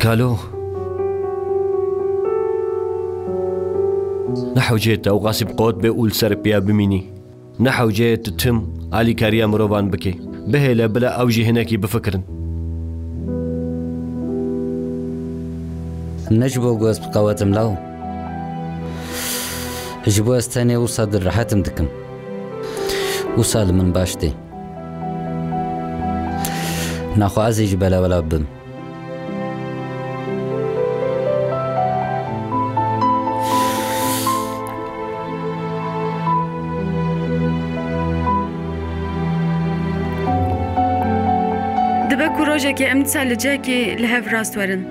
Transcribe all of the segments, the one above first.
كالو نحو جيت أو غاسب قوت بقول سربيا بميني نحو جيت تتم علي كاريا مروان بكي بهلا بلا أوجي هناكي بفكرن نجبو قوس بقواتم لاو جبو استاني وصاد الرحاتم دكم وصال من باشتي ناخو عزي جبالا ولا بم دبكو روجاكي امتسال جاكي لهف راست ورن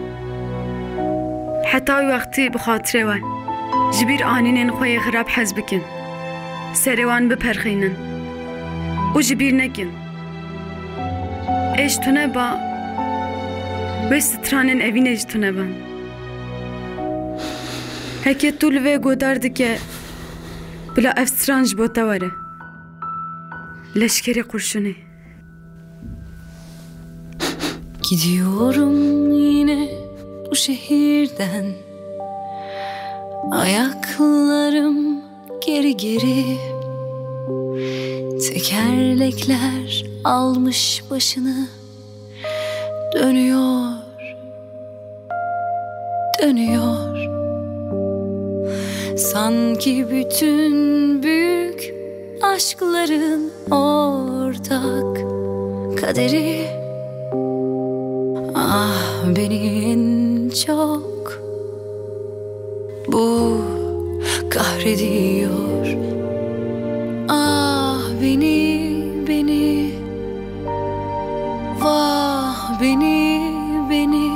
حتى وقتی بخاطره و جبیر آنین خوی خراب حز بکن سروان بپرخینن و جبیر نکن ايش تونه با وسترانن اوین ايش تونه با هکی طول و گودارد که بلا افسترانج بوتا وره لشکری kurşunu. Gidiyorum yine bu şehirden, ayaklarım geri geri, tekerlekler almış başını, dönüyor, dönüyor. Sanki bütün büyük aşkların ortak kaderi. Ah beni en çok bu kahrediyor. Ah beni vah beni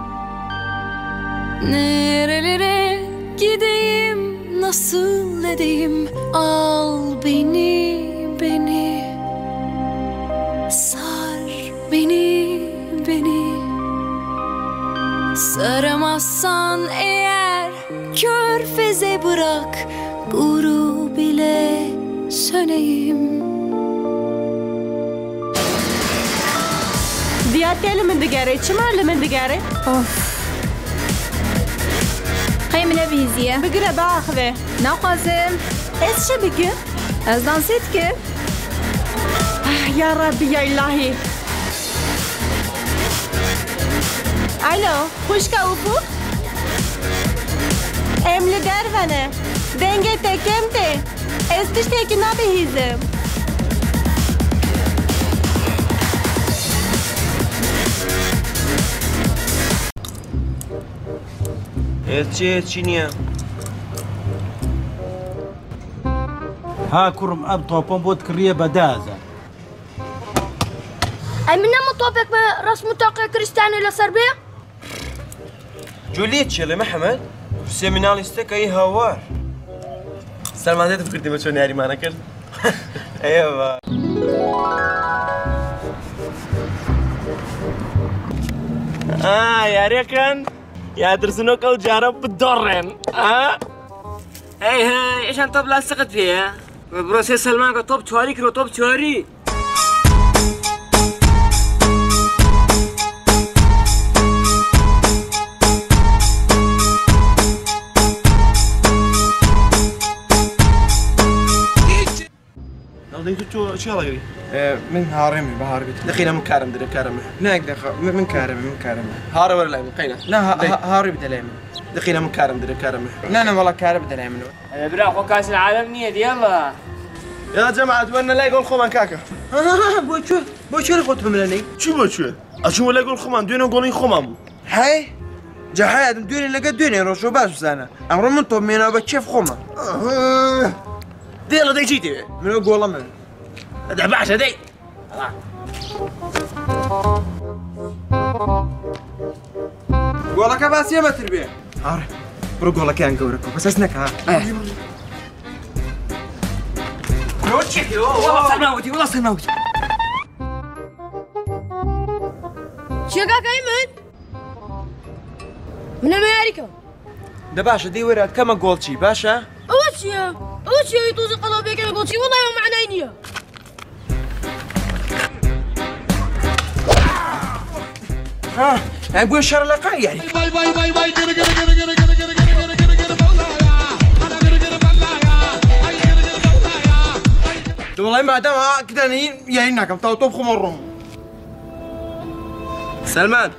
nerelere gideyim, nasıl edeyim, al beni sar beni saramazsan eğer körfeze bırak, guru bile söneyim. Diyateli min digere, çimarlı min digere? Of. Hayır ne viziye? Bigire bağıve. Nakhwazim. Ez çe bigir? Ez dansit ki. Ya Rabbi ya ilahi. Alo, kuşka ufuk? Emli dervene. Denge tekemte. Ez tişteki nabihizim. چی نییە؟ ها کوڕم ئەم تۆپۆم بۆت کڕیە بەدازە. ئەی من نەمە تۆپێک بە ڕسم و تاقیە کریستیانە لەسەر بێ؟ جولیت چێڵێ مەحەمەد؟ حوسێ مناڵیستەکەی هاوار. سەلمانێتت کردی بە چۆن یاریمانە کرد؟ ئێوە. یاریەکەن؟ یادرسنۆکە و جارە بدۆڕێن. هەی ئێشان تۆپ لاستقت پێیە؟ بڕۆ سێ سەلمانکە تۆپ چواری کرۆ تۆپ چواری. تو چی هەڵەگری؟ من هاڕێمی بە هاڕ بێت. دقیقا من کارم دەرێ کارمە. ناک من کارمە. هاڕە وەرە لای من قەینە. نا هاڕی بدە لای من. دقیقا من کارم دەرێ کارمە. نا وەڵا کارە بدە لای منەوە. برا خۆ کاسی العالم نییە دیێڵە. يا جماعة وانا لا يقول خمان كاكا. بوچو خودت بملني. چی بوچو؟ اچون ولا يقول خمان دوينو قولين خمان. هاي جهاد دويني لقى دويني روشو باش زانا. امر من طب مينا بتشيف خمان. ديلا دي جيتي. من قول من. ادع بعشا دي. قولك باس يا متربيه. عارف. برو قولك كان قورك بس اسنك ها. والله سلماوتي والله سلماوتي. شو قايمن؟ من امريكا. ده باشا دي ورد كما قولتي باشا. اوتشي يطوز قلبك انا قولتي والله ما معنى عينيا. ها يعني بقول الشهر اللقاء يعني والله ما دام كده يعني ناكم طوب خمرهم سلمان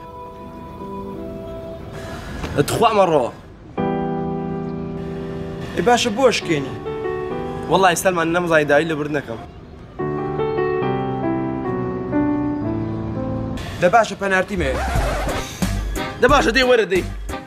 ادخوا مرة باشا بوش كيني والله يا سلمان نم زايد اللي بردنكم ده باشا بنارتي مي ده باشا دي وردي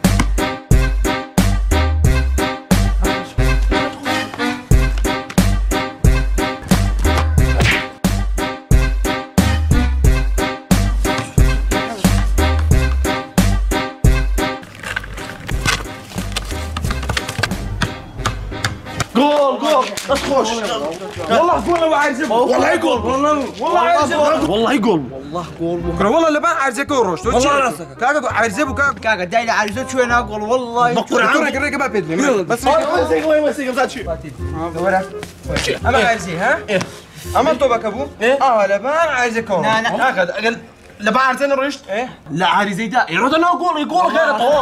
جول تخش والله جول لو عايز والله جول والله عايز والله جول والله جول بكره والله اللي بقى عايز يكون روش والله راسك كاكا عايز يبو كاكا دايله عايز شو انا اقول والله بكره كره بقى بدري بس وين زاد شو انا عايز ها اما توبك ابو لا بقى عايز يكون هاخذ لا بقى عايزين رشت لا عايز يدا يرد انا يقول غير طوال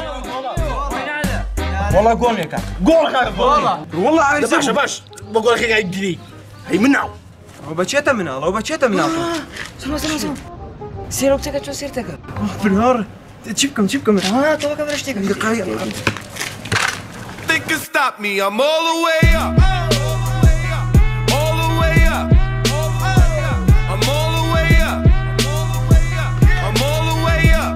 والله قول يا كاكا قول خير والله عايز باش بقول لك قاعد جديد هي منعو وبتشيتها من الله وبتشيتها من الله سمع سيرك تكا شو سيرتك بالنهار تشيبكم تو كاميرا اشتيك دقيقة Think you stop me I'm all the way up all the way up I'm all the way up I'm all the way up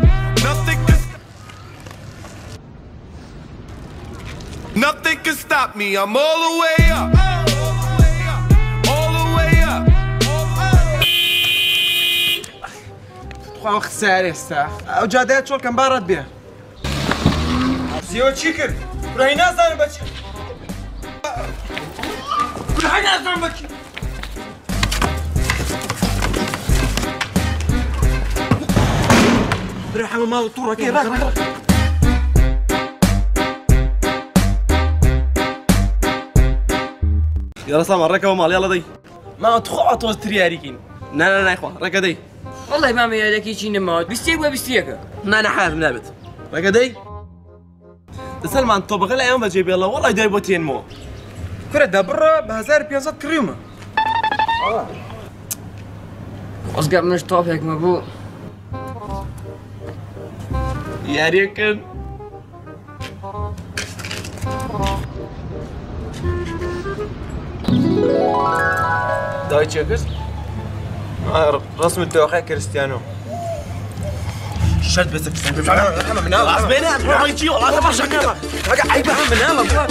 Nothing can stop me I'm all the way up وقت سعري الساعة وجادات شو كان بارد بيه سيو تشيكر راهي ناس انا بتشي راهي ناس انا بتشي راح ما طورك كي راك يلا سلام الركبة مال يلا دي ما تخوط وسترياريكين لا يا اخوان ركا دي والله ما ميادك يجي نموت بستيك انا حارب نابت ركا دي سلمان طبق اليوم بجيب يلا والله يدير بوتين مو كره دبره بهزار بيانزات كريمه اصقع مش طافك مبو يا ريكن دايتشيكس رسم الدوخة كريستيانو شد بس كريستيانو من هلا عزبينا ما يجي والله تبغى شكلها حاجة عيبة من هلا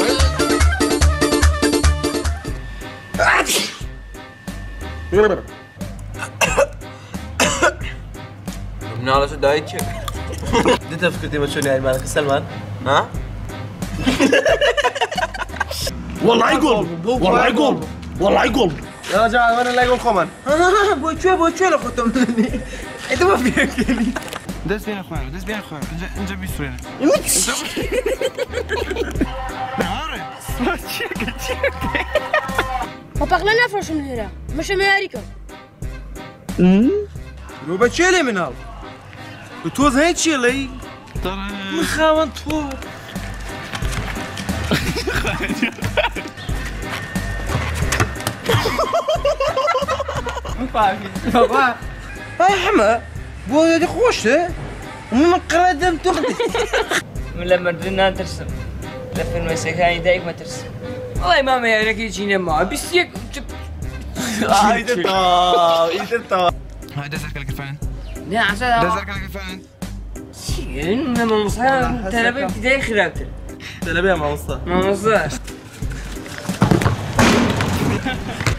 من هلا شو دايتشيك دي تفكرتي ما شو يعني مالك سلمان ها والله يقول والله يقول والله يقول يا رجال وانا لا يقول خمن بوشو لخوتم مني انت ما فيك لي دز بين اخوان انت بيسوين وبقنا نفرش من هنا مش امريكا لو بتشيلي من هذا بتوز هيك شيلي مخاون طور بابا هاي حما بو خوشته ومن قردم تخدي من لما بدنا ترسم لف المسكاني دايك ما ترسم والله ما ميادك يجي نموت بستيك هاي دتا هاي دزرك الفان لا عشان دزرك الفان شين لما مصحى تلبي بداية خرابتر تلبي ما وصل ما وصل